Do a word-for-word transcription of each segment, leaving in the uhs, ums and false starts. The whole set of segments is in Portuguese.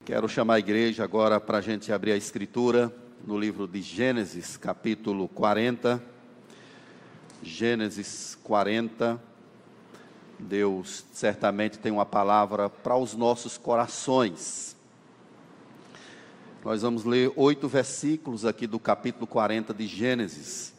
Quero chamar a igreja agora para a gente abrir a escritura no livro de Gênesis, capítulo quarenta. Gênesis quarenta. Deus certamente tem uma palavra para os nossos corações. Nós vamos ler oito versículos aqui do capítulo quarenta de Gênesis.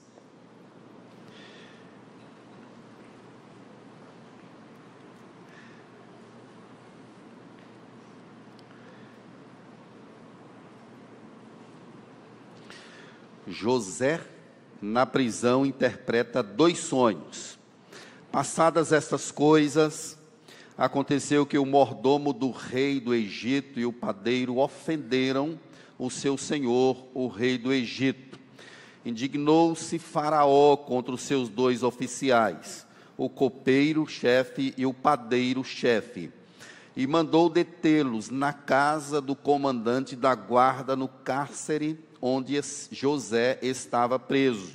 José, na prisão, interpreta dois sonhos. Passadas estas coisas, aconteceu que o mordomo do rei do Egito e o padeiro ofenderam o seu senhor, o rei do Egito. Indignou-se Faraó contra os seus dois oficiais, o copeiro-chefe e o padeiro-chefe, e mandou detê-los na casa do comandante da guarda no cárcere onde José estava preso.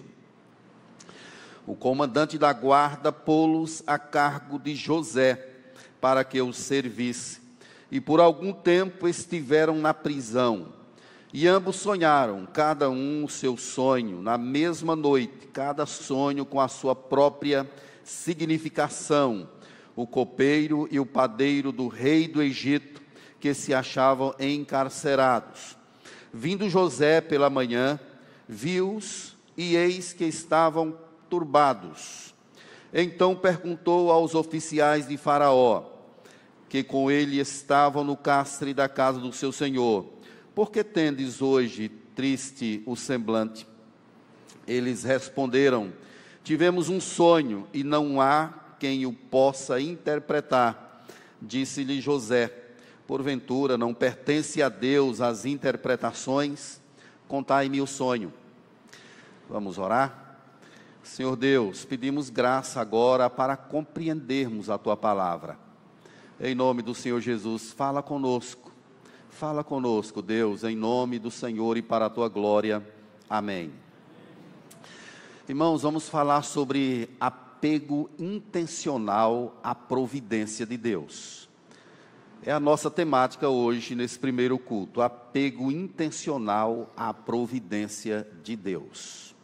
O comandante da guarda pô-los a cargo de José, para que os servisse, e por algum tempo estiveram na prisão, e ambos sonharam, cada um o seu sonho, na mesma noite, cada sonho com a sua própria significação, o copeiro e o padeiro do rei do Egito, que se achavam encarcerados. Vindo José pela manhã, viu-os, e eis que estavam turbados. Então perguntou aos oficiais de Faraó, que com ele estavam no cárcere da casa do seu senhor: por que tendes hoje triste o semblante? Eles responderam: tivemos um sonho, e não há quem o possa interpretar. Disse-lhe José: porventura não pertence a Deus as interpretações? Contai-me o sonho. Vamos orar? Senhor Deus, pedimos graça agora para compreendermos a Tua palavra. Em nome do Senhor Jesus, fala conosco. Fala conosco, Deus, em nome do Senhor e para a Tua glória. Amém. Irmãos, vamos falar sobre apego intencional à providência de Deus. É a nossa temática hoje, nesse primeiro culto, apego intencional à providência de Deus.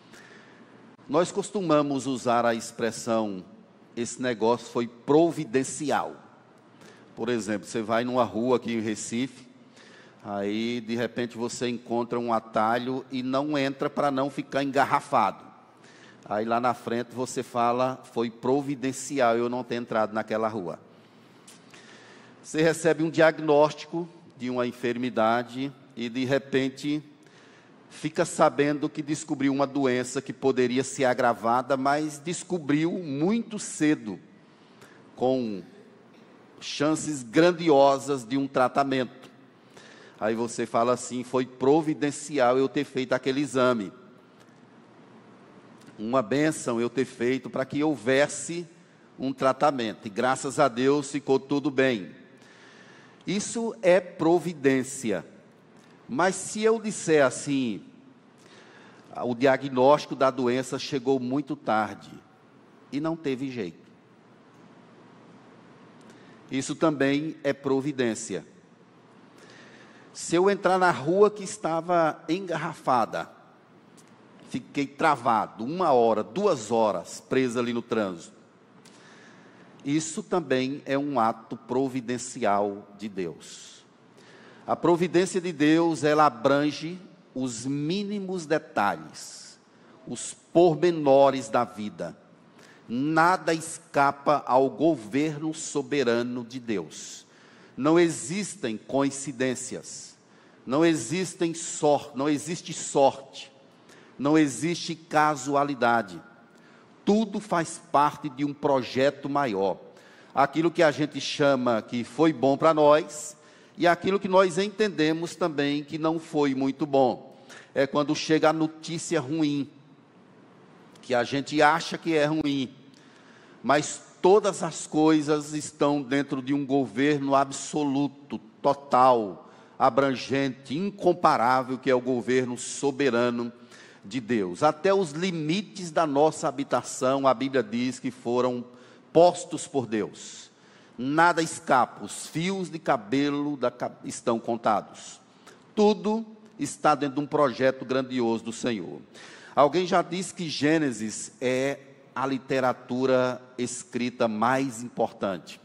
Nós costumamos usar a expressão, esse negócio foi providencial. Por exemplo, você vai numa rua aqui em Recife, aí de repente você encontra um atalho e não entra para não ficar engarrafado. Aí lá na frente você fala, foi providencial eu não ter entrado naquela rua. Você recebe um diagnóstico de uma enfermidade e de repente fica sabendo que descobriu uma doença que poderia ser agravada, mas descobriu muito cedo, com chances grandiosas de um tratamento. Aí você fala assim, foi providencial eu ter feito aquele exame. Uma bênção eu ter feito para que houvesse um tratamento. E graças a Deus ficou tudo bem. Isso é providência. Mas se eu disser assim, o diagnóstico da doença chegou muito tarde e não teve jeito. Isso também é providência. Se eu entrar na rua que estava engarrafada, fiquei travado, uma hora, duas horas, preso ali no trânsito. Isso também é um ato providencial de Deus. A providência de Deus, ela abrange os mínimos detalhes, os pormenores da vida. Nada escapa ao governo soberano de Deus. Não existem coincidências, não existem sor, não existe sorte, não existe casualidade. Tudo faz parte de um projeto maior. Aquilo que a gente chama que foi bom para nós, e aquilo que nós entendemos também que não foi muito bom. É quando chega a notícia ruim, que a gente acha que é ruim, mas todas as coisas estão dentro de um governo absoluto, total, abrangente, incomparável, que é o governo soberano de Deus. Até os limites da nossa habitação, a Bíblia diz que foram postos por Deus. nada escapa, os fios de cabelo da, estão contados. Tudo está dentro de um projeto grandioso do Senhor. Alguém já disse que Gênesis é a literatura escrita mais importante.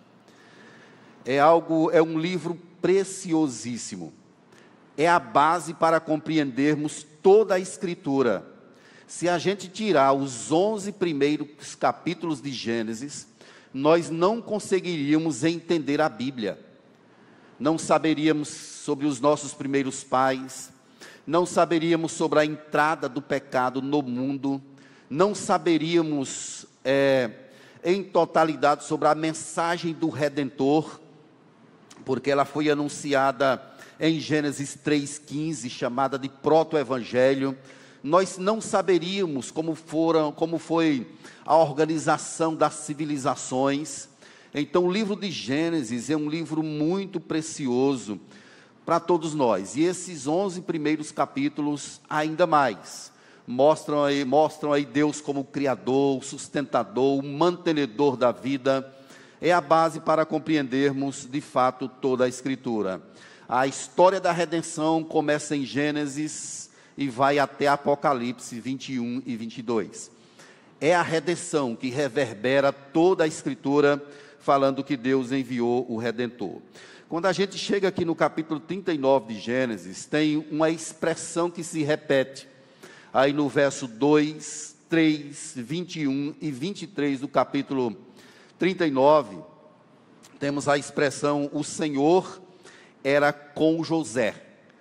É algo, é um livro preciosíssimo. É a base para compreendermos toda a Escritura. Se a gente tirar os onze primeiros capítulos de Gênesis, nós não conseguiríamos entender a Bíblia. Não saberíamos sobre os nossos primeiros pais, não saberíamos sobre a entrada do pecado no mundo, não saberíamos é, em totalidade sobre a mensagem do Redentor, porque ela foi anunciada em Gênesis três quinze, chamada de proto-evangelho. Nós não saberíamos como foram, como foi a organização das civilizações. Então, o livro de Gênesis é um livro muito precioso para todos nós. E esses onze primeiros capítulos, ainda mais, mostram aí, mostram aí Deus como Criador, o sustentador, o mantenedor da vida. É a base para compreendermos, de fato, toda a Escritura. A história da redenção começa em Gênesis e vai até Apocalipse vinte e um e vinte e dois. É a redenção que reverbera toda a Escritura, falando que Deus enviou o Redentor. Quando a gente chega aqui no capítulo trinta e nove de Gênesis, tem uma expressão que se repete. Aí no verso dois, três, vinte e um e vinte e três do capítulo trinta e nove, temos a expressão, o Senhor era com José.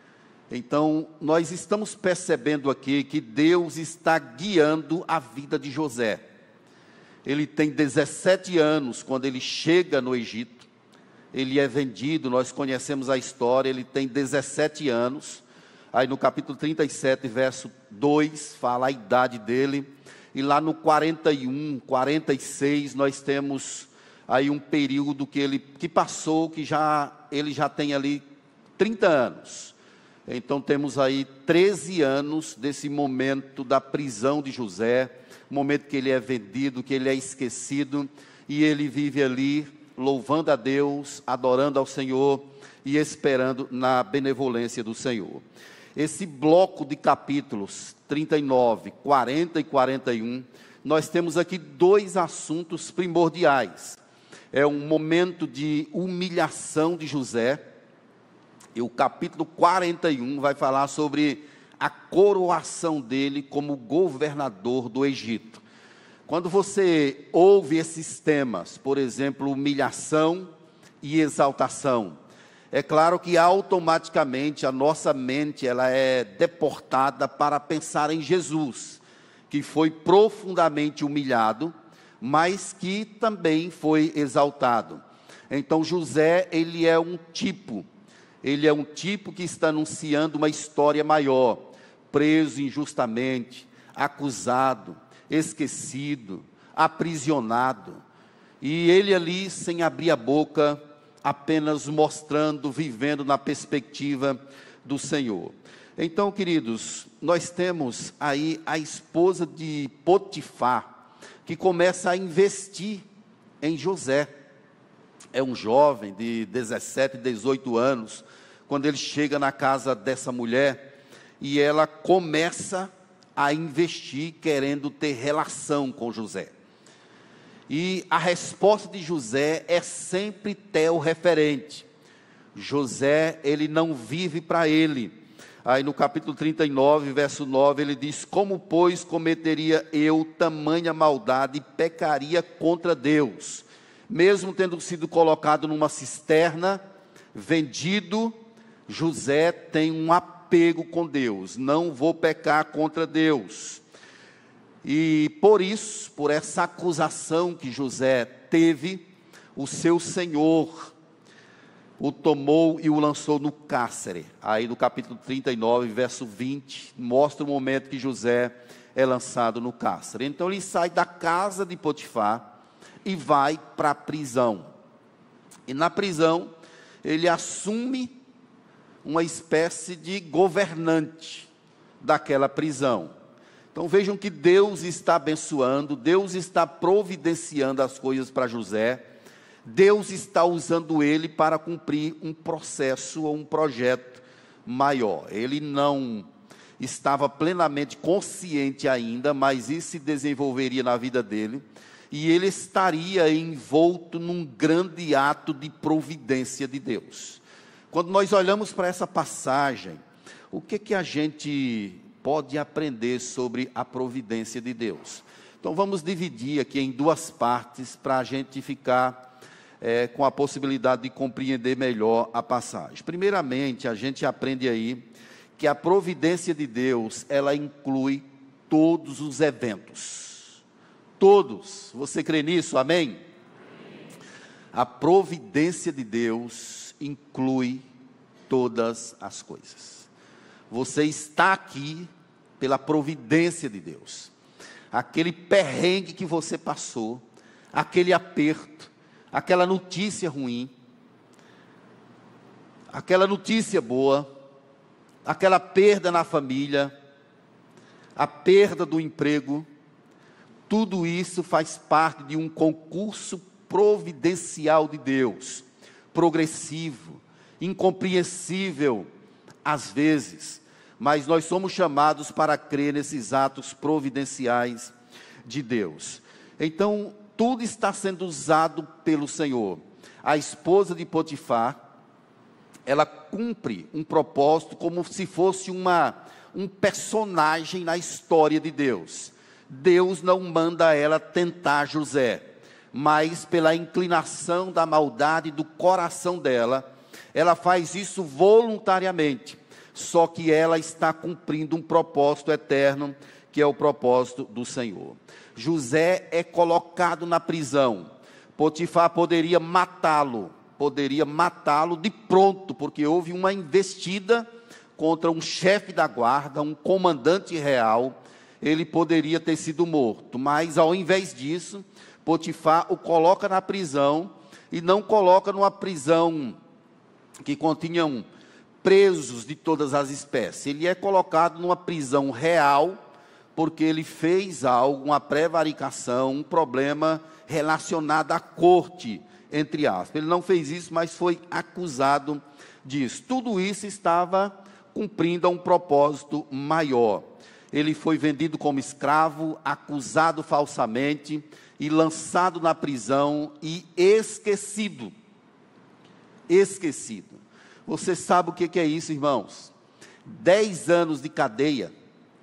Então, nós estamos percebendo aqui que Deus está guiando a vida de José. Ele tem dezessete anos quando ele chega no Egito. Ele é vendido, nós conhecemos a história, ele tem dezessete anos. Aí no capítulo trinta e sete, verso dois, fala a idade dele. E lá no quarenta e um, quarenta e seis, nós temos aí um período que ele que passou, que já ele já tem ali trinta anos. Então temos aí treze anos desse momento da prisão de José, momento que ele é vendido, que ele é esquecido, e ele vive ali louvando a Deus, adorando ao Senhor e esperando na benevolência do Senhor. Esse bloco de capítulos trinta e nove, quarenta e quarenta e um, nós temos aqui dois assuntos primordiais. É um momento de humilhação de José, e o capítulo quarenta e um vai falar sobre a coroação dele como governador do Egito. Quando você ouve esses temas, por exemplo, humilhação e exaltação, é claro que automaticamente a nossa mente ela é deportada para pensar em Jesus, que foi profundamente humilhado, mas que também foi exaltado. Então José, ele é um tipo, ele é um tipo que está anunciando uma história maior, preso injustamente, acusado, esquecido, aprisionado, e ele ali sem abrir a boca, apenas mostrando, vivendo na perspectiva do Senhor. Então, queridos, nós temos aí a esposa de Potifar, que começa a investir em José. É um jovem de dezessete, dezoito anos, quando ele chega na casa dessa mulher, e ela começa a investir, querendo ter relação com José. E a resposta de José é sempre teo-referente. José, ele não vive para ele. Aí no capítulo trinta e nove, verso nove, ele diz: como, pois, cometeria eu tamanha maldade e pecaria contra Deus? Mesmo tendo sido colocado numa cisterna, vendido, José tem um apego com Deus. Não vou pecar contra Deus. E por isso, por essa acusação que José teve, o seu senhor o tomou e o lançou no cárcere. Aí no capítulo trinta e nove, verso vinte, mostra o momento que José é lançado no cárcere. Então ele sai da casa de Potifar e vai para a prisão. E na prisão, ele assume uma espécie de governante daquela prisão. Então vejam que Deus está abençoando, Deus está providenciando as coisas para José. Deus está usando ele para cumprir um processo ou um projeto maior. Ele não estava plenamente consciente ainda, mas isso se desenvolveria na vida dele, e ele estaria envolto num grande ato de providência de Deus. Quando nós olhamos para essa passagem, o que que a gente pode aprender sobre a providência de Deus? Então vamos dividir aqui em duas partes, para a gente ficar é, com a possibilidade de compreender melhor a passagem. Primeiramente, a gente aprende aí que a providência de Deus, ela inclui todos os eventos. Todos. Você crê nisso? Amém? A providência de Deus inclui todas as coisas. Você está aqui pela providência de Deus. Aquele perrengue que você passou, aquele aperto, aquela notícia ruim, aquela notícia boa, aquela perda na família, a perda do emprego, tudo isso faz parte de um concurso providencial de Deus, progressivo, incompreensível às vezes, mas nós somos chamados para crer nesses atos providenciais de Deus. Então, tudo está sendo usado pelo Senhor. A esposa de Potifar, ela cumpre um propósito como se fosse uma, um personagem na história de Deus. Deus não manda ela tentar José, mas pela inclinação da maldade do coração dela, ela faz isso voluntariamente, só que ela está cumprindo um propósito eterno, que é o propósito do Senhor. José é colocado na prisão. Potifar poderia matá-lo, poderia matá-lo de pronto, porque houve uma investida contra um chefe da guarda, um comandante real. Ele poderia ter sido morto, mas ao invés disso, Potifar o coloca na prisão, e não coloca numa prisão que continham presos de todas as espécies. Ele é colocado numa prisão real, porque ele fez algo, uma prevaricação, um problema relacionado à corte, entre aspas. Ele não fez isso, mas foi acusado disso. Tudo isso estava cumprindo a um propósito maior. Ele foi vendido como escravo, acusado falsamente e lançado na prisão e esquecido. Esquecido. Você sabe o que é isso, irmãos? Dez anos de cadeia.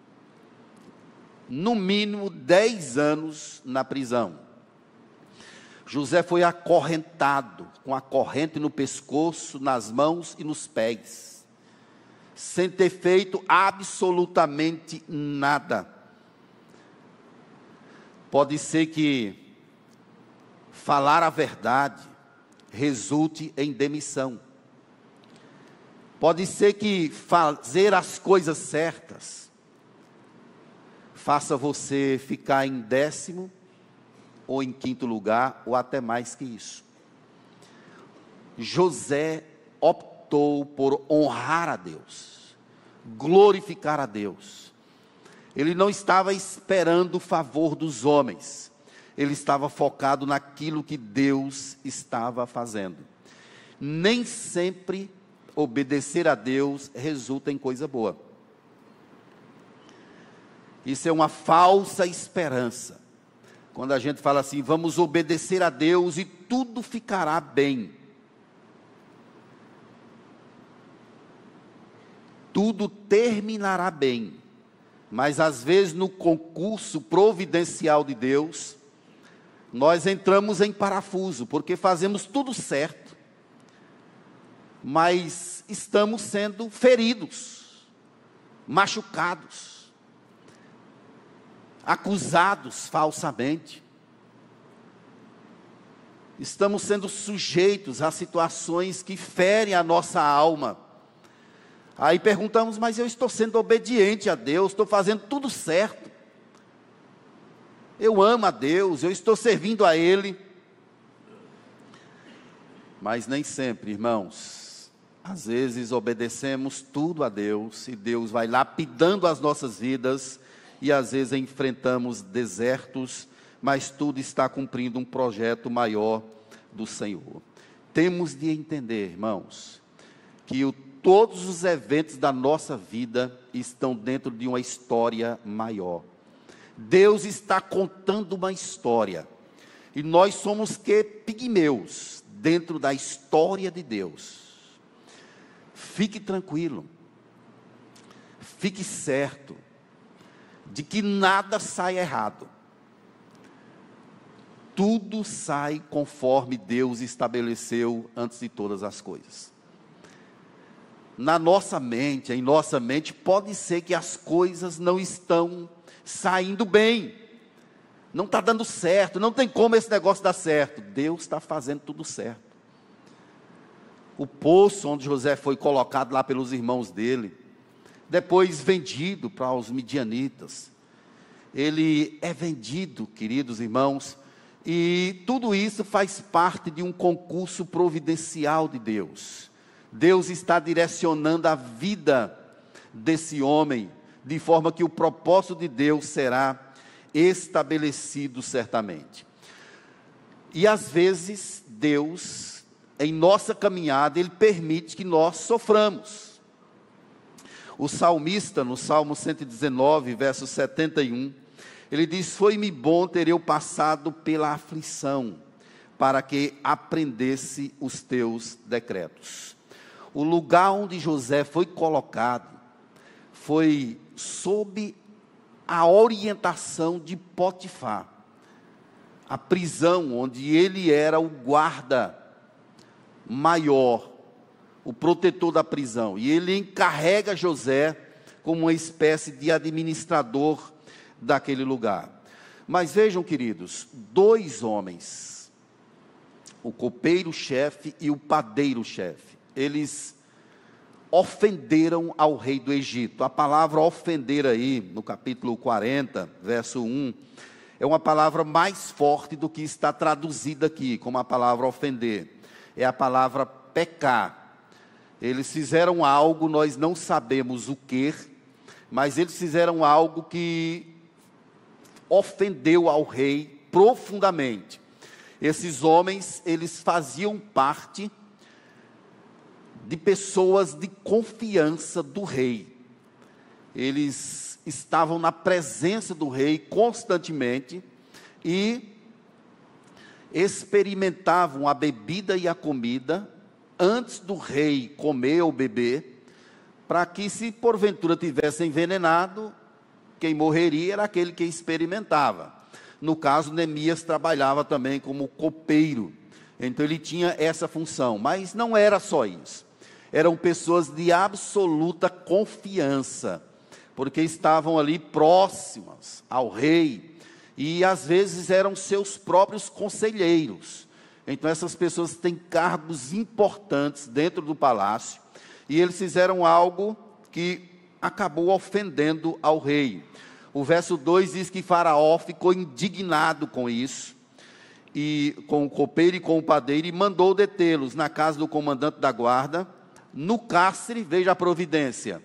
No mínimo dez anos na prisão. José foi acorrentado, com a corrente no pescoço, nas mãos e nos pés, sem ter feito absolutamente nada. Pode ser que falar a verdade resulte em demissão. Pode ser que fazer as coisas certas faça você ficar em décimo ou em quinto lugar, ou até mais que isso. José optou por honrar a Deus, glorificar a Deus. Ele não estava esperando o favor dos homens, ele estava focado naquilo que Deus estava fazendo. Nem sempre obedecer a Deus resulta em coisa boa. Isso é uma falsa esperança. Quando a gente fala assim, vamos obedecer a Deus e tudo ficará bem. Tudo terminará bem. Mas às vezes no concurso providencial de Deus, nós entramos em parafuso, porque fazemos tudo certo, mas estamos sendo feridos, machucados, acusados falsamente. Estamos sendo sujeitos a situações que ferem a nossa alma. Aí perguntamos, mas eu estou sendo obediente a Deus, estou fazendo tudo certo. Eu amo a Deus, eu estou servindo a Ele. Mas nem sempre, irmãos. Às vezes obedecemos tudo a Deus, e Deus vai lapidando as nossas vidas, e às vezes enfrentamos desertos, mas tudo está cumprindo um projeto maior do Senhor. Temos de entender, irmãos, que o, todos os eventos da nossa vida estão dentro de uma história maior. Deus está contando uma história, e nós somos que pigmeus dentro da história de Deus. Fique tranquilo, fique certo de que nada sai errado. Tudo sai conforme Deus estabeleceu antes de todas as coisas. Na nossa mente, em nossa mente, pode ser que as coisas não estão saindo bem, não está dando certo, não tem como esse negócio dar certo. Deus está fazendo tudo certo. O poço onde José foi colocado lá pelos irmãos dele, depois vendido para os midianitas, ele é vendido, queridos irmãos, e tudo isso faz parte de um concurso providencial de Deus. Deus está direcionando a vida desse homem, de forma que o propósito de Deus será estabelecido certamente. E às vezes, Deus, em nossa caminhada, Ele permite que nós soframos. O salmista, no Salmo cento e dezenove, verso setenta e um, ele diz: foi-me bom ter eu passado pela aflição, para que aprendesse os teus decretos. O lugar onde José foi colocado, foi sob a orientação de Potifar, a prisão onde ele era o guarda maior, o protetor da prisão, e ele encarrega José como uma espécie de administrador daquele lugar. Mas vejam, queridos, dois homens, o copeiro-chefe e o padeiro-chefe, eles ofenderam ao rei do Egito. A palavra ofender aí, no capítulo quarenta, verso um, é uma palavra mais forte do que está traduzida aqui, como a palavra ofender. É a palavra pecar. Eles fizeram algo, nós não sabemos o que, mas eles fizeram algo que ofendeu ao rei profundamente. Esses homens, eles faziam parte de pessoas de confiança do rei. Eles estavam na presença do rei constantemente e experimentavam a bebida e a comida antes do rei comer ou beber, para que, se porventura tivesse envenenado, quem morreria era aquele que experimentava. No caso, Neemias trabalhava também como copeiro, então ele tinha essa função, mas não era só isso. Eram pessoas de absoluta confiança, porque estavam ali próximas ao rei, e às vezes eram seus próprios conselheiros. Então essas pessoas têm cargos importantes dentro do palácio, e eles fizeram algo que acabou ofendendo ao rei. O verso dois diz que Faraó ficou indignado com isso, e com o copeiro e com o padeiro, e mandou detê-los na casa do comandante da guarda, no cárcere, veja a providência,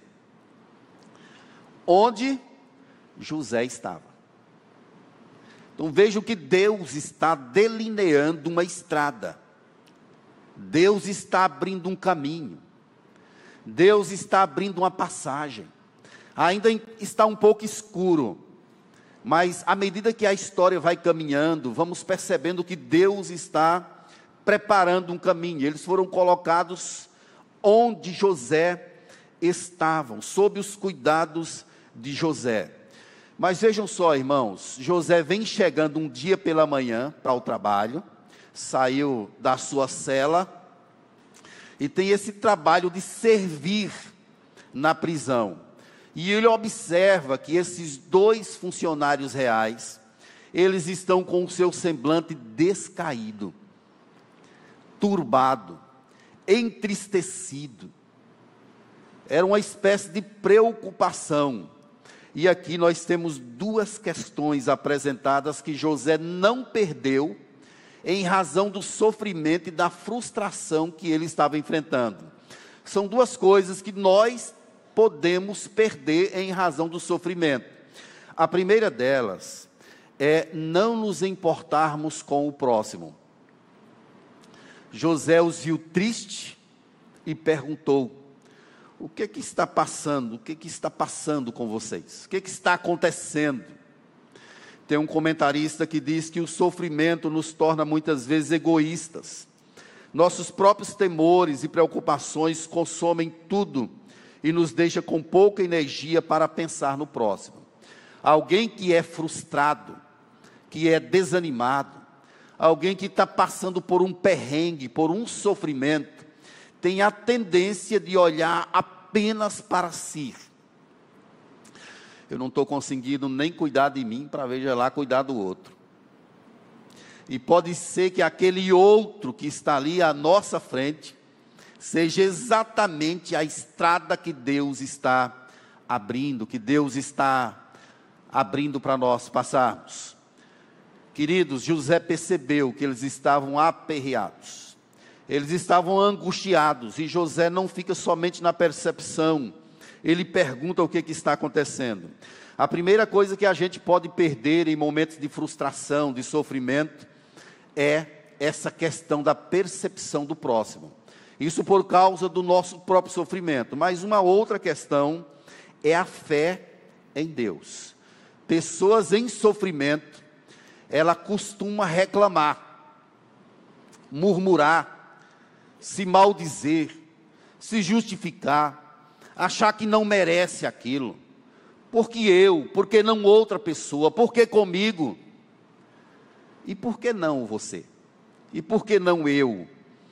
onde José estava. Então veja que Deus está delineando uma estrada, Deus está abrindo um caminho, Deus está abrindo uma passagem. Ainda está um pouco escuro, mas à medida que a história vai caminhando, vamos percebendo que Deus está preparando um caminho. Eles foram colocados onde José estavam, sob os cuidados de José. Mas vejam só, irmãos, José vem chegando um dia pela manhã para o trabalho, saiu da sua cela, e tem esse trabalho de servir na prisão. E ele observa que esses dois funcionários reais, eles estão com o seu semblante descaído, turbado, entristecido. Era uma espécie de preocupação. E aqui nós temos duas questões apresentadas que José não perdeu, em razão do sofrimento e da frustração que ele estava enfrentando. São duas coisas que nós podemos perder em razão do sofrimento. A primeira delas é não nos importarmos com o próximo. José os viu triste e perguntou: o que que está passando? O que que está passando com vocês? O que que está acontecendo? Tem um comentarista que diz que o sofrimento nos torna muitas vezes egoístas. Nossos próprios temores e preocupações consomem tudo e nos deixa com pouca energia para pensar no próximo. Alguém que é frustrado, que é desanimado, alguém que está passando por um perrengue, por um sofrimento, tem a tendência de olhar apenas para si. Eu não estou conseguindo nem cuidar de mim para, veja lá, cuidar do outro. E pode ser que aquele outro que está ali à nossa frente seja exatamente a estrada que Deus está abrindo, que Deus está abrindo para nós passarmos. Queridos, José percebeu que eles estavam aperreados, eles estavam angustiados, e José não fica somente na percepção, ele pergunta o que, que está acontecendo. A primeira coisa que a gente pode perder em momentos de frustração, de sofrimento, é essa questão da percepção do próximo. Isso por causa do nosso próprio sofrimento. Mas uma outra questão é a fé em Deus. Pessoas em sofrimento, ela costuma reclamar, murmurar, se maldizer, se justificar, achar que não merece aquilo. Por que eu? Por que não outra pessoa? Por que comigo? E por que não você? E por que não eu?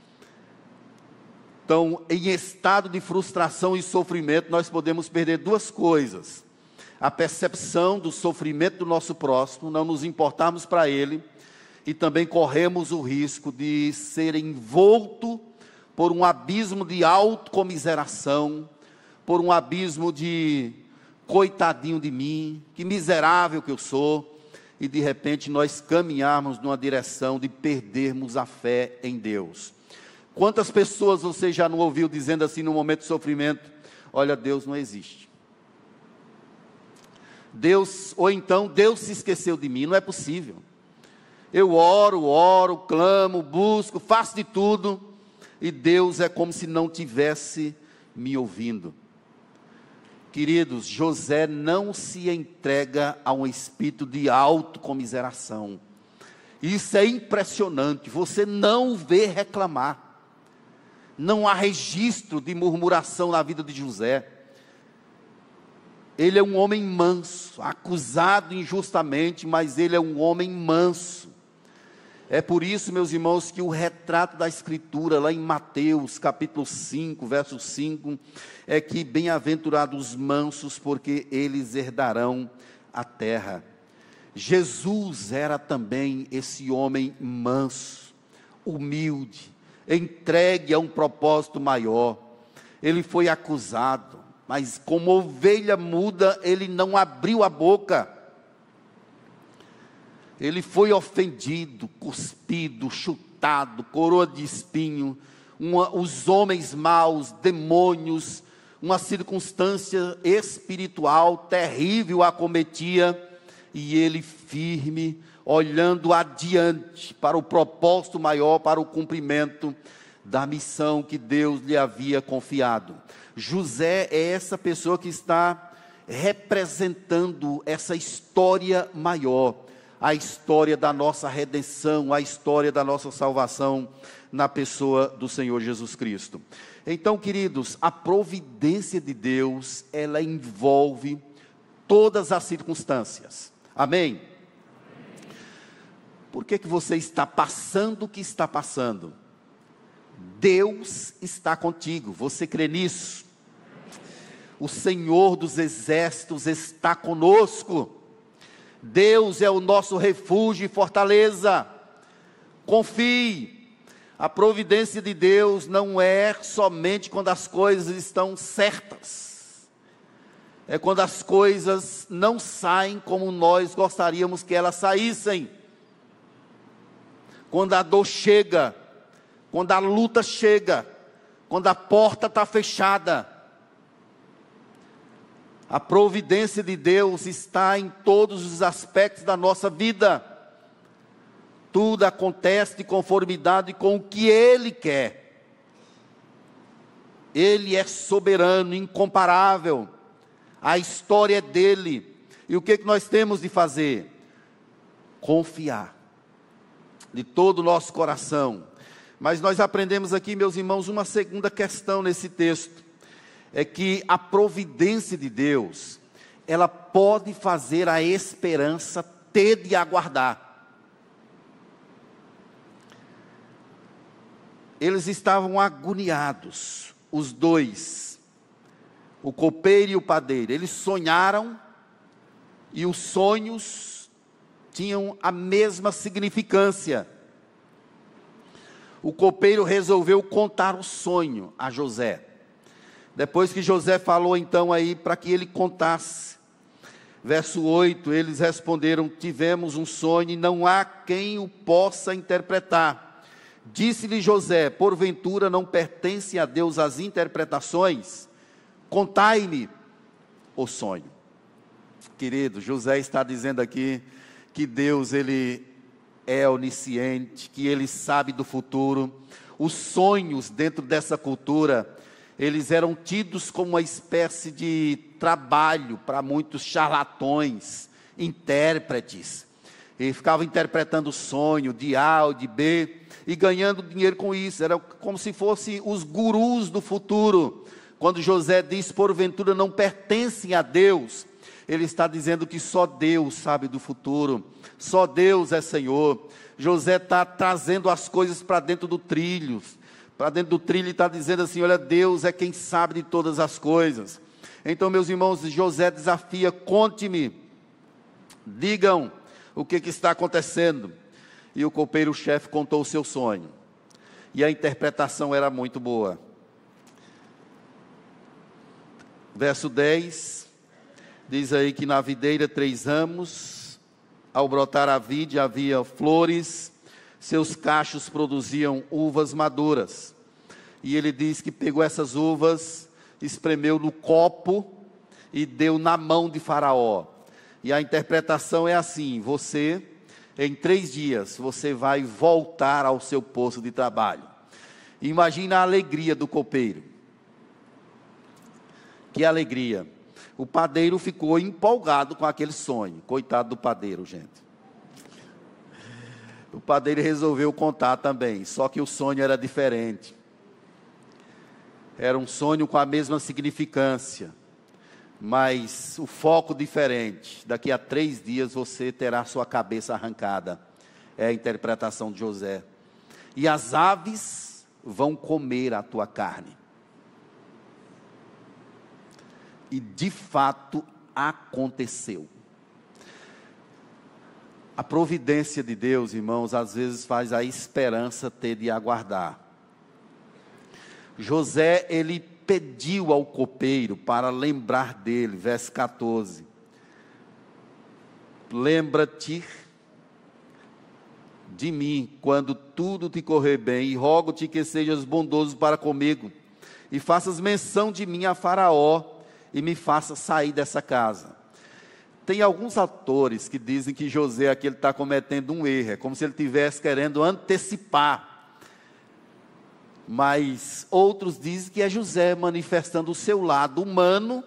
Então, em estado de frustração e sofrimento, nós podemos perder duas coisas: a percepção do sofrimento do nosso próximo, não nos importarmos para ele, e também corremos o risco de ser envolto por um abismo de autocomiseração, por um abismo de coitadinho de mim, que miserável que eu sou, e de repente nós caminharmos numa direção de perdermos a fé em Deus. Quantas pessoas você já não ouviu dizendo assim no momento de sofrimento: olha, Deus não existe. Deus, ou então, Deus se esqueceu de mim, não é possível. Eu oro, oro, clamo, busco, faço de tudo, e Deus é como se não tivesse me ouvindo. Queridos, José não se entrega a um espírito de autocomiseração. Isso é impressionante, você não vê reclamar. Não há registro de murmuração na vida de José. Ele é um homem manso, acusado injustamente, mas ele é um homem manso. É por isso, meus irmãos, que o retrato da Escritura, lá em Mateus, capítulo cinco, verso cinco, é que bem-aventurados os mansos, porque eles herdarão a terra. Jesus era também esse homem manso, humilde, entregue a um propósito maior. Ele foi acusado, mas como ovelha muda, ele não abriu a boca. Ele foi ofendido, cuspido, chutado, coroa de espinho, uma, os homens maus, demônios, uma circunstância espiritual terrível acometia, e ele firme, olhando adiante para o propósito maior, para o cumprimento da missão que Deus lhe havia confiado. José é essa pessoa que está representando essa história maior, a história da nossa redenção, a história da nossa salvação na pessoa do Senhor Jesus Cristo. Então, queridos, a providência de Deus, ela envolve todas as circunstâncias. Amém? Por que que você está passando o que está passando? Deus está contigo, você crê nisso? O Senhor dos exércitos está conosco. Deus é o nosso refúgio e fortaleza. Confie. A providência de Deus não é somente quando as coisas estão certas. É quando as coisas não saem como nós gostaríamos que elas saíssem. Quando a dor chega, quando a luta chega, quando a porta está fechada. A providência de Deus está em todos os aspectos da nossa vida. Tudo acontece de conformidade com o que Ele quer. Ele é soberano, incomparável. A história é dele. E o que, que nós temos de fazer? Confiar de todo o nosso coração. Mas nós aprendemos aqui, meus irmãos, uma segunda questão nesse texto. É que a providência de Deus, ela pode fazer a esperança ter de aguardar. Eles estavam agoniados, os dois, o copeiro e o padeiro. Eles sonharam e os sonhos tinham a mesma significância. O copeiro resolveu contar o sonho a José. Depois que José falou então aí para que ele contasse. Verso oito, eles responderam: tivemos um sonho e não há quem o possa interpretar. Disse-lhe José: porventura não pertence a Deus as interpretações? Contai-me o sonho. Querido, José está dizendo aqui que Deus, ele é onisciente, que ele sabe do futuro. Os sonhos dentro dessa cultura, eles eram tidos como uma espécie de trabalho para muitos charlatões, intérpretes. Eles ficavam interpretando o sonho de A ou de B e ganhando dinheiro com isso. Era como se fossem os gurus do futuro. Quando José diz: porventura não pertencem a Deus, ele está dizendo que só Deus sabe do futuro, só Deus é Senhor. José está trazendo as coisas para dentro do trilho, para dentro do trilho e está dizendo assim: olha, Deus é quem sabe de todas as coisas. Então, meus irmãos, José desafia: conte-me, digam o que, que está acontecendo. E o copeiro-chefe contou o seu sonho, e a interpretação era muito boa. Verso dez, diz aí que na videira três ramos, ao brotar a vide havia flores, seus cachos produziam uvas maduras. E ele diz que pegou essas uvas, espremeu no copo e deu na mão de Faraó. E a interpretação é assim: você, em três dias, você vai voltar ao seu posto de trabalho. Imagina a alegria do copeiro. Que alegria. O padeiro ficou empolgado com aquele sonho. Coitado do padeiro, gente. O padeiro resolveu contar também, só que o sonho era diferente. Era um sonho com a mesma significância, mas o foco diferente. Daqui a três dias você terá sua cabeça arrancada. É a interpretação de José. E as aves vão comer a tua carne. E de fato aconteceu. A providência de Deus, irmãos, às vezes faz a esperança ter de aguardar. José, ele pediu ao copeiro para lembrar dele, verso quatorze. Lembra-te de mim quando tudo te correr bem, e rogo-te que sejas bondoso para comigo, e faças menção de mim a Faraó, e me faça sair dessa casa. Tem alguns autores que dizem que José aqui está cometendo um erro, é como se ele estivesse querendo antecipar. Mas outros dizem que é José manifestando o seu lado humano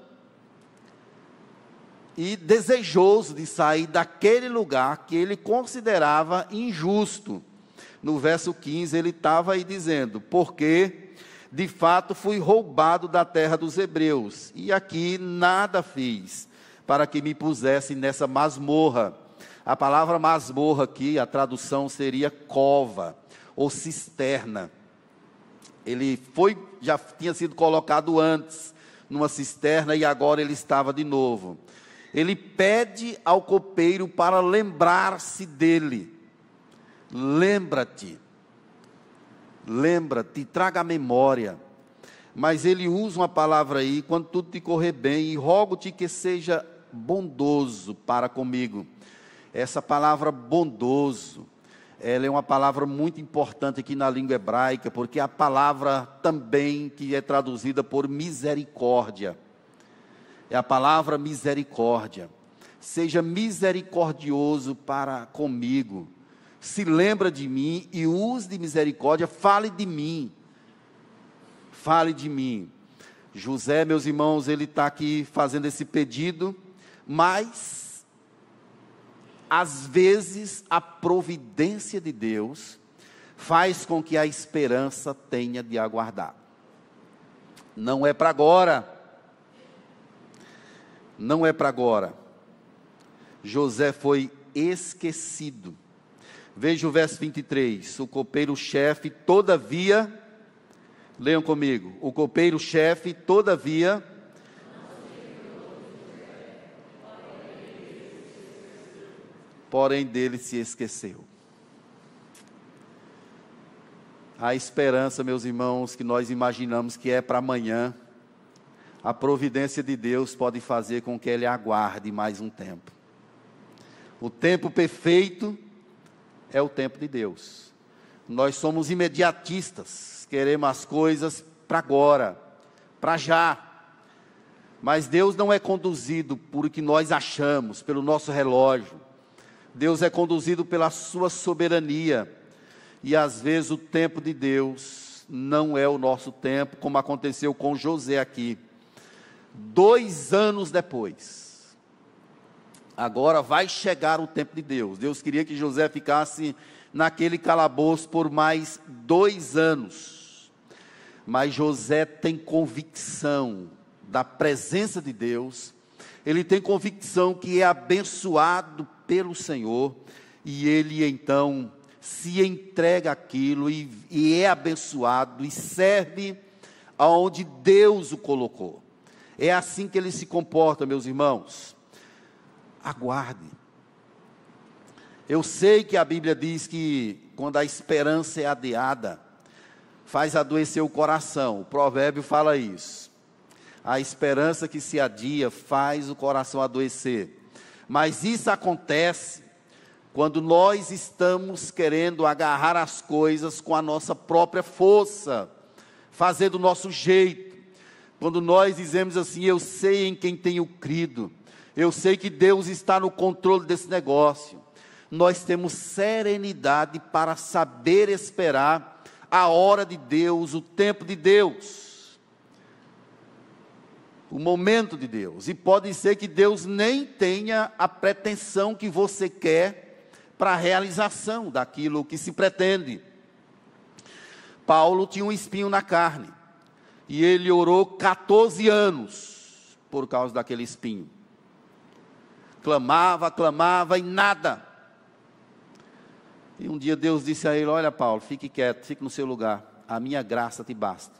e desejoso de sair daquele lugar que ele considerava injusto. No verso quinze ele estava aí dizendo: porque de fato fui roubado da terra dos hebreus, e aqui nada fiz para que me pusessem nessa masmorra. A palavra masmorra aqui, a tradução seria cova ou cisterna. Ele foi, já tinha sido colocado antes numa cisterna e agora ele estava de novo. Ele pede ao copeiro para lembrar-se dele. Lembra-te, lembra-te, traga a memória. Mas ele usa uma palavra aí: quando tudo te correr bem, e rogo-te que seja bondoso para comigo. Essa palavra bondoso, ela é uma palavra muito importante aqui na língua hebraica, porque é a palavra também que é traduzida por misericórdia. É a palavra misericórdia. Seja misericordioso para comigo. se lembra de mim e use de misericórdia, fale de mim. Fale de mim. José, meus irmãos, ele está aqui fazendo esse pedido, mas, às vezes, a providência de Deus faz com que a esperança tenha de aguardar. Não é para agora. Não é para agora. José foi esquecido. Veja o verso vinte e três. O copeiro-chefe, todavia, leiam comigo. O copeiro-chefe, todavia, porém dele se esqueceu. A esperança, meus irmãos, que nós imaginamos que é para amanhã, a providência de Deus pode fazer com que ele aguarde mais um tempo. O tempo perfeito é o tempo de Deus. Nós somos imediatistas, queremos as coisas para agora, para já. Mas Deus não é conduzido por o que nós achamos, pelo nosso relógio. Deus é conduzido pela sua soberania. E às vezes o tempo de Deus não é o nosso tempo, como aconteceu com José aqui. Dois anos depois, agora vai chegar o tempo de Deus. Deus queria que José ficasse naquele calabouço por mais dois anos. Mas José tem convicção da presença de Deus. Ele tem convicção que é abençoado pelo Senhor. E ele então se entrega àquilo e, e é abençoado e serve aonde Deus o colocou. É assim que ele se comporta, meus irmãos. Aguarde. Eu sei que a Bíblia diz que quando a esperança é adiada, faz adoecer o coração. O provérbio fala isso. A esperança que se adia faz o coração adoecer. Mas isso acontece quando nós estamos querendo agarrar as coisas com a nossa própria força, fazer do nosso jeito. Quando nós dizemos assim, eu sei em quem tenho crido, eu sei que Deus está no controle desse negócio. Nós temos serenidade para saber esperar a hora de Deus, o tempo de Deus, o momento de Deus. E pode ser que Deus nem tenha a pretensão que você quer para a realização daquilo que se pretende. Paulo tinha um espinho na carne, e ele orou quatorze anos por causa daquele espinho. Clamava, clamava e nada. E um dia Deus disse a ele, olha Paulo, fique quieto, fique no seu lugar, a minha graça te basta.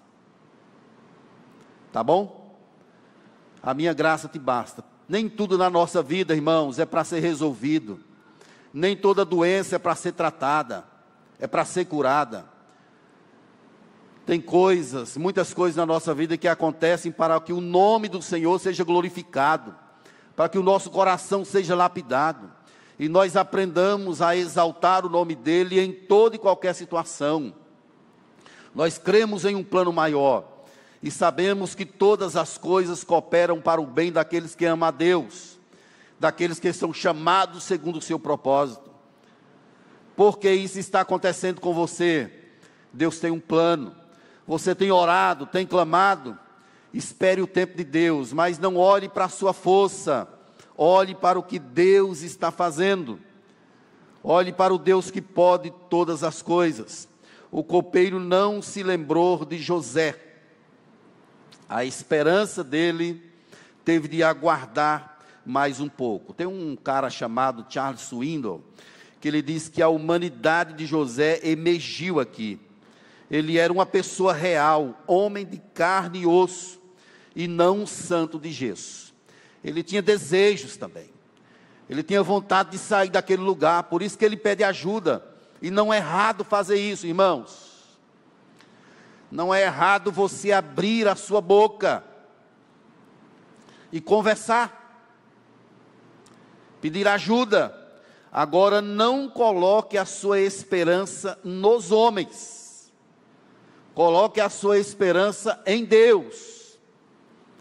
Tá bom? A minha graça te basta. Nem tudo na nossa vida, irmãos, é para ser resolvido. Nem toda doença é para ser tratada, é para ser curada. Tem coisas, muitas coisas na nossa vida que acontecem para que o nome do Senhor seja glorificado, para que o nosso coração seja lapidado, e nós aprendamos a exaltar o nome dEle em toda e qualquer situação. Nós cremos em um plano maior, e sabemos que todas as coisas cooperam para o bem daqueles que amam a Deus, daqueles que são chamados segundo o seu propósito. Porque isso está acontecendo com você? Deus tem um plano. Você tem orado, tem clamado, espere o tempo de Deus, mas não olhe para a sua força, olhe para o que Deus está fazendo, olhe para o Deus que pode todas as coisas. O copeiro não se lembrou de José, a esperança dele teve de aguardar mais um pouco. Tem um cara chamado Charles Swindoll, que ele diz que a humanidade de José emergiu aqui. Ele era uma pessoa real, homem de carne e osso, e não um santo de gesso. Ele tinha desejos também. Ele tinha vontade de sair daquele lugar, por isso que ele pede ajuda. E não é errado fazer isso, irmãos. Não é errado você abrir a sua boca e conversar, pedir ajuda. Agora, não coloque a sua esperança nos homens. Coloque a sua esperança em Deus.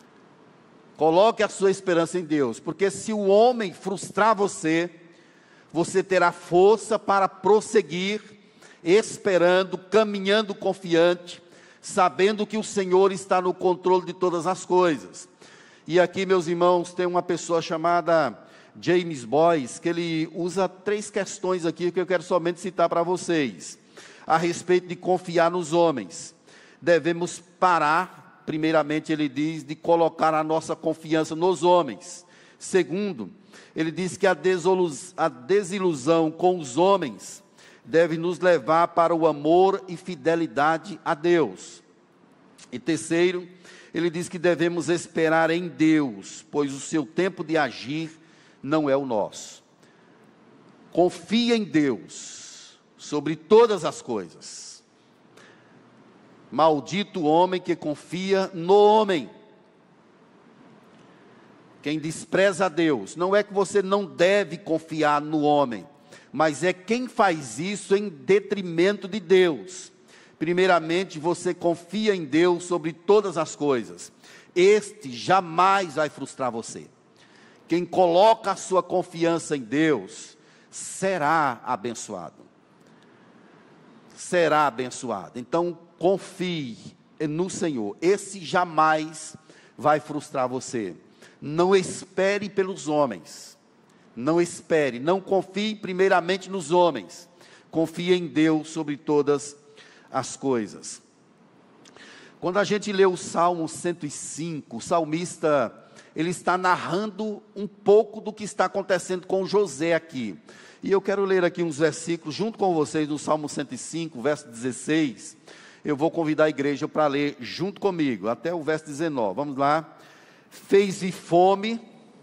Coloque a sua esperança em Deus. Porque se o homem frustrar você, você terá força para prosseguir, esperando, caminhando confiante, sabendo que o Senhor está no controle de todas as coisas. E aqui, meus irmãos, tem uma pessoa chamada James Boyce, que ele usa três questões aqui que eu quero somente citar para vocês, a respeito de confiar nos homens. Devemos parar, primeiramente ele diz, de colocar a nossa confiança nos homens. Segundo, ele diz que a desilusão com os homens deve nos levar para o amor e fidelidade a Deus. E terceiro, ele diz que devemos esperar em Deus, pois o seu tempo de agir não é o nosso. Confia em Deus sobre todas as coisas. Maldito o homem que confia no homem. Quem despreza a Deus, não é que você não deve confiar no homem, mas é quem faz isso em detrimento de Deus. Primeiramente, você confia em Deus sobre todas as coisas. Este jamais vai frustrar você. Quem coloca a sua confiança em Deus, será abençoado. Será abençoado. Então, confie no Senhor. Esse jamais vai frustrar você. Não espere pelos homens. Não espere, não confie primeiramente nos homens. Confie em Deus sobre todas as coisas. Quando a gente lê o Salmo cento e cinco, o salmista, ele está narrando um pouco do que está acontecendo com José aqui. E eu quero ler aqui uns versículos junto com vocês no Salmo cento e cinco, verso dezesseis. Eu vou convidar a igreja para ler junto comigo, até o verso dezenove. Vamos lá. Fez-me fome.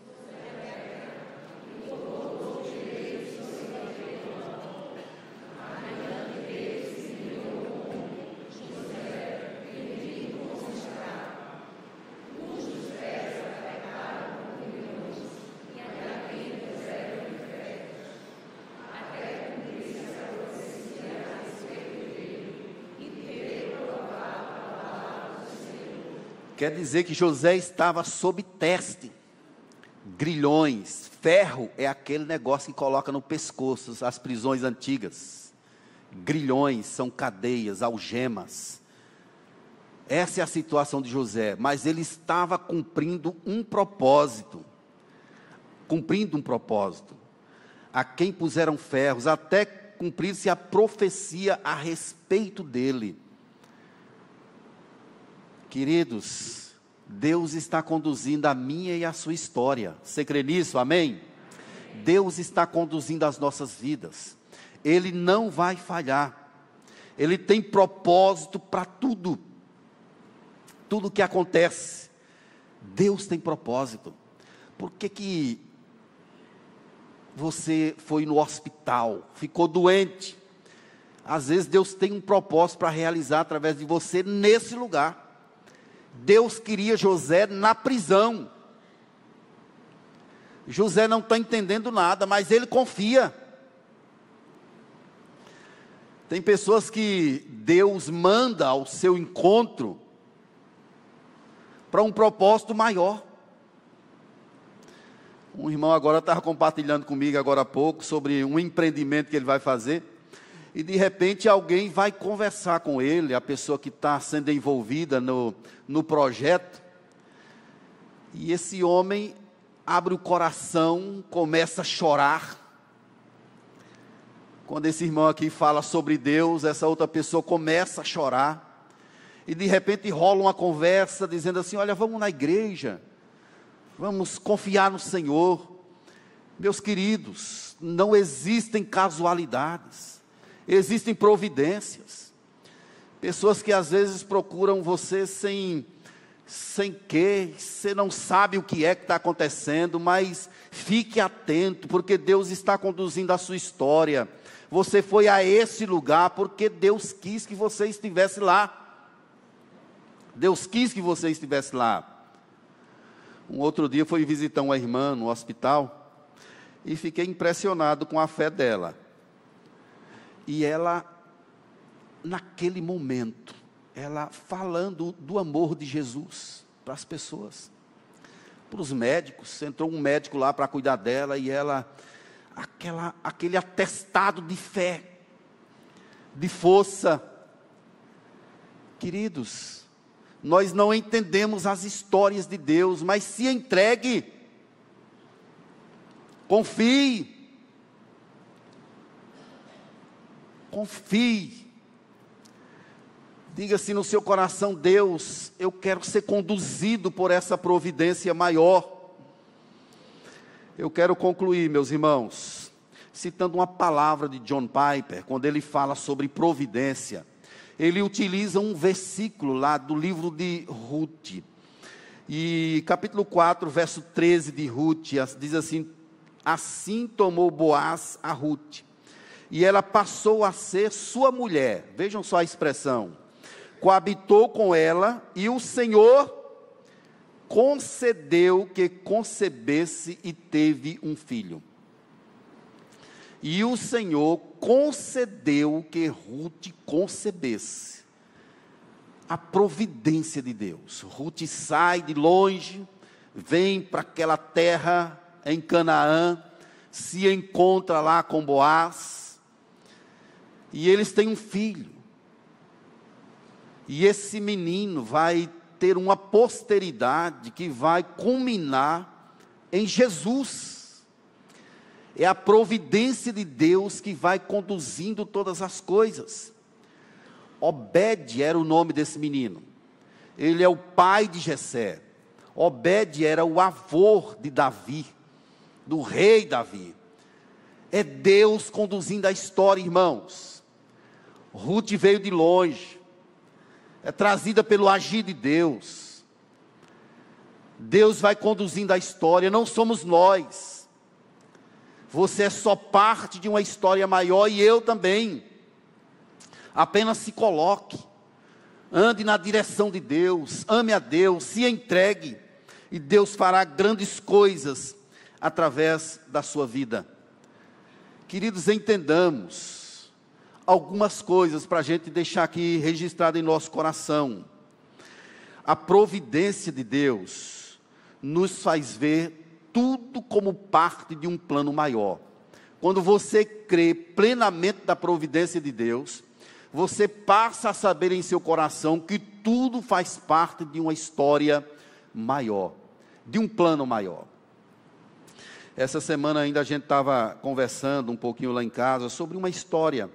Quer dizer que José estava sob teste, grilhões, ferro é aquele negócio que coloca no pescoço, as prisões antigas, grilhões são cadeias, algemas, essa é a situação de José, mas ele estava cumprindo um propósito, cumprindo um propósito, a quem puseram ferros, até cumprir-se a profecia a respeito dele. Queridos, Deus está conduzindo a minha e a sua história. Você crê nisso? Amém? Deus está conduzindo as nossas vidas. Ele não vai falhar. Ele tem propósito para tudo. Tudo que acontece. Deus tem propósito. Por que que você foi no hospital, ficou doente? Às vezes Deus tem um propósito para realizar através de você nesse lugar. Deus queria José na prisão. José não está entendendo nada, mas ele confia. Tem pessoas que Deus manda ao seu encontro para um propósito maior. Um irmão agora estava compartilhando comigo agora há pouco sobre um empreendimento que ele vai fazer. E de repente alguém vai conversar com ele, a pessoa que está sendo envolvida no, no projeto. E esse homem abre o coração, começa a chorar. Quando esse irmão aqui fala sobre Deus, essa outra pessoa começa a chorar. E de repente rola uma conversa dizendo assim, olha, vamos na igreja, vamos confiar no Senhor. Meus queridos, não existem casualidades. Existem providências, pessoas que às vezes procuram você sem, sem quê, você não sabe o que é que está acontecendo, mas fique atento, porque Deus está conduzindo a sua história, você foi a esse lugar, porque Deus quis que você estivesse lá, Deus quis que você estivesse lá. Um outro dia eu fui visitar uma irmã no hospital, e fiquei impressionado com a fé dela. E ela, naquele momento, ela falando do amor de Jesus para as pessoas, para os médicos. Entrou um médico lá para cuidar dela e ela aquela, aquele atestado de fé, de força. Queridos, nós não entendemos as histórias de Deus, mas se entregue, confie, confie, diga assim no seu coração: Deus, eu quero ser conduzido por essa providência maior. Eu quero concluir, meus irmãos, citando uma palavra de John Piper, quando ele fala sobre providência. Ele utiliza um versículo lá do livro de Ruth, e capítulo quatro, verso treze de Ruth, diz assim: assim tomou Boaz a Ruth, e ela passou a ser sua mulher. Vejam só a expressão: coabitou com ela, e o Senhor concedeu que concebesse e teve um filho. E o Senhor concedeu que Ruth concebesse. A providência de Deus. Ruth sai de longe, vem para aquela terra em Canaã, se encontra lá com Boaz, e eles têm um filho. E esse menino vai ter uma posteridade que vai culminar em Jesus. É a providência de Deus que vai conduzindo todas as coisas. Obed era o nome desse menino. Ele é o pai de Jessé. Obed era o avô de Davi, do rei Davi. É Deus conduzindo a história, irmãos. Ruth veio de longe, é trazida pelo agir de Deus. Deus vai conduzindo a história, não somos nós. Você é só parte de uma história maior, e eu também. Apenas se coloque, ande na direção de Deus, ame a Deus, se entregue, e Deus fará grandes coisas através da sua vida. Queridos, entendamos algumas coisas para a gente deixar aqui registrado em nosso coração. A providência de Deus nos faz ver tudo como parte de um plano maior. Quando você crê plenamente na providência de Deus, você passa a saber em seu coração que tudo faz parte de uma história maior, de um plano maior. Essa semana ainda a gente estava conversando um pouquinho lá em casa sobre uma história.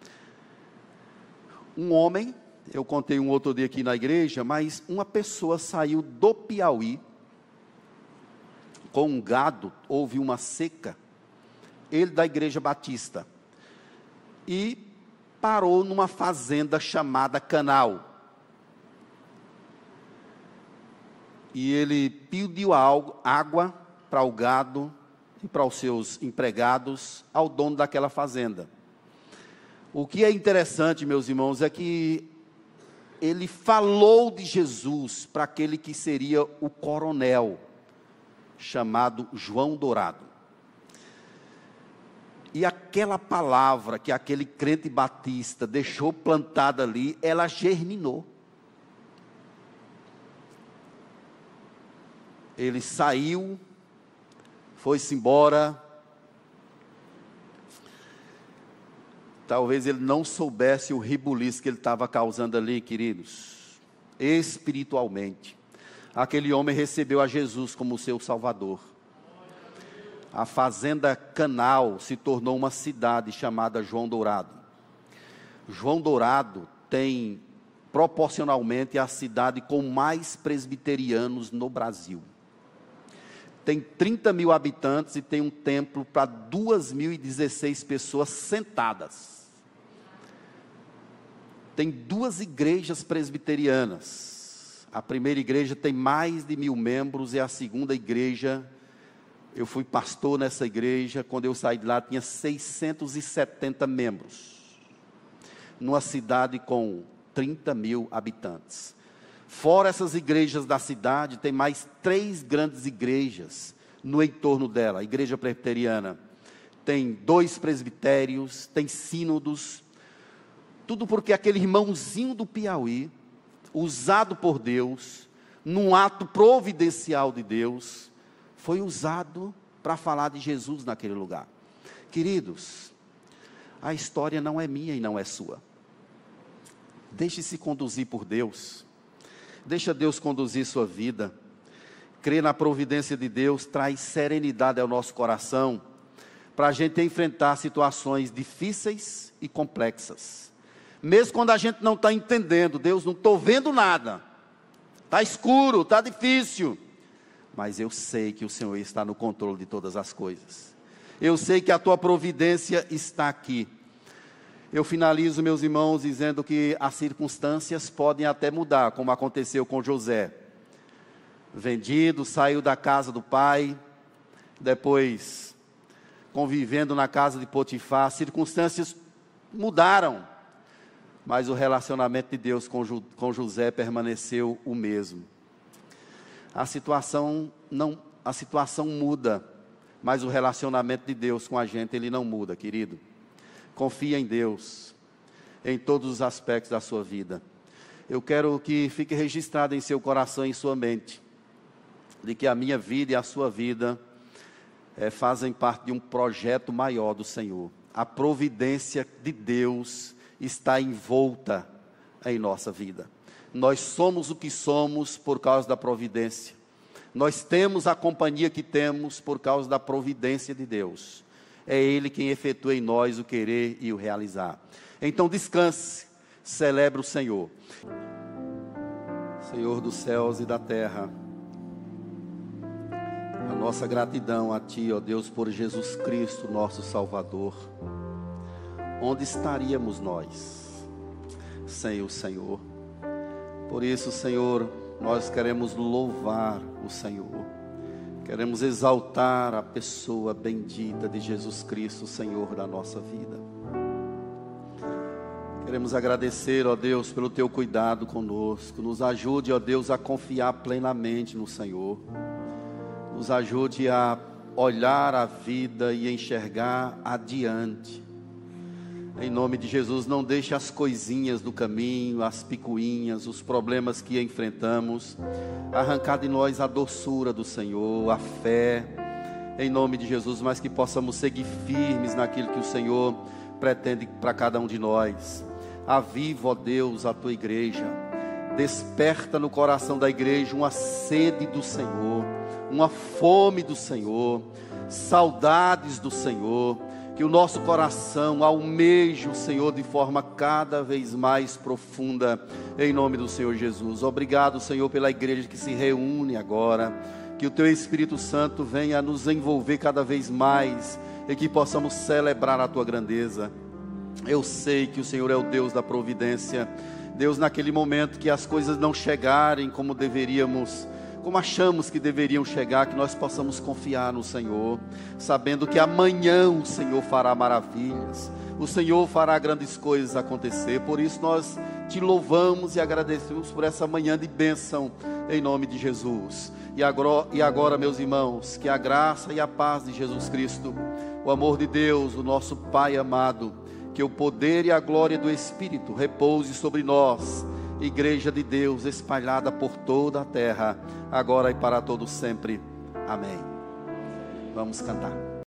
Um homem, eu contei um outro dia aqui na igreja, mas uma pessoa saiu do Piauí, com um gado, houve uma seca, ele da igreja batista, e parou numa fazenda chamada Canal. E ele pediu água para o gado e para os seus empregados, ao dono daquela fazenda. O que é interessante, meus irmãos, é que ele falou de Jesus para aquele que seria o coronel, chamado João Dourado. E aquela palavra que aquele crente batista deixou plantada ali, ela germinou. Ele saiu, foi-se embora. Talvez ele não soubesse o rebuliço que ele estava causando ali, queridos. Espiritualmente, aquele homem recebeu a Jesus como seu Salvador. A fazenda Canal se tornou uma cidade chamada João Dourado. João Dourado tem, proporcionalmente, a cidade com mais presbiterianos no Brasil. Tem trinta mil habitantes e tem um templo para duas mil e dezesseis pessoas sentadas. Tem duas igrejas presbiterianas. A primeira igreja tem mais de mil membros, e a segunda igreja, eu fui pastor nessa igreja, quando eu saí de lá tinha seiscentos e setenta membros, numa cidade com trinta mil habitantes. Fora essas igrejas da cidade, tem mais três grandes igrejas no entorno dela. A igreja presbiteriana tem dois presbitérios, tem sínodos, tudo porque aquele irmãozinho do Piauí, usado por Deus, num ato providencial de Deus, foi usado para falar de Jesus naquele lugar. Queridos, a história não é minha e não é sua. Deixe-se conduzir por Deus. Deixa Deus conduzir sua vida. Crer na providência de Deus traz serenidade ao nosso coração, para a gente enfrentar situações difíceis e complexas. Mesmo quando a gente não está entendendo, Deus, não estou vendo nada. Está escuro, está difícil. Mas eu sei que o Senhor está no controle de todas as coisas. Eu sei que a tua providência está aqui. Eu finalizo, meus irmãos, dizendo que as circunstâncias podem até mudar, como aconteceu com José. Vendido, saiu da casa do pai, depois convivendo na casa de Potifar, as circunstâncias mudaram, mas o relacionamento de Deus com, Ju, com José permaneceu o mesmo. A situação, não, a situação muda, mas o relacionamento de Deus com a gente, ele não muda, querido. Confia em Deus, em todos os aspectos da sua vida. Eu quero que fique registrado em seu coração e em sua mente, de que a minha vida e a sua vida é, fazem parte de um projeto maior do Senhor. A providência de Deus está envolta em nossa vida. Nós somos o que somos por causa da providência. Nós temos a companhia que temos por causa da providência de Deus. É Ele quem efetua em nós o querer e o realizar. Então descanse, celebre o Senhor. Senhor dos céus e da terra, a nossa gratidão a Ti, ó Deus, por Jesus Cristo, nosso Salvador. Onde estaríamos nós sem o Senhor? Por isso, Senhor, nós queremos louvar o Senhor. Queremos exaltar a pessoa bendita de Jesus Cristo, Senhor da nossa vida. Queremos agradecer, ó Deus, pelo Teu cuidado conosco. Nos ajude, ó Deus, a confiar plenamente no Senhor. Nos ajude a olhar a vida e enxergar adiante. Em nome de Jesus, não deixe as coisinhas do caminho, as picuinhas, os problemas que enfrentamos, arrancar de nós a doçura do Senhor, a fé, em nome de Jesus, mas que possamos seguir firmes naquilo que o Senhor pretende para cada um de nós. Aviva, ó Deus, a Tua igreja, desperta no coração da igreja uma sede do Senhor, uma fome do Senhor, saudades do Senhor, que o nosso coração almeje o Senhor de forma cada vez mais profunda, em nome do Senhor Jesus. Obrigado, Senhor, pela igreja que se reúne agora, que o Teu Espírito Santo venha nos envolver cada vez mais, e que possamos celebrar a Tua grandeza. Eu sei que o Senhor é o Deus da providência, Deus, naquele momento que as coisas não chegarem como deveríamos, como achamos que deveriam chegar, que nós possamos confiar no Senhor, sabendo que amanhã o Senhor fará maravilhas, o Senhor fará grandes coisas acontecer. Por isso nós Te louvamos e agradecemos por essa manhã de bênção, em nome de Jesus. E agora, e agora, meus irmãos, que a graça e a paz de Jesus Cristo, o amor de Deus, o nosso Pai amado, que o poder e a glória do Espírito repouse sobre nós, Igreja de Deus espalhada por toda a terra, agora e para todo sempre. Amém. Vamos cantar.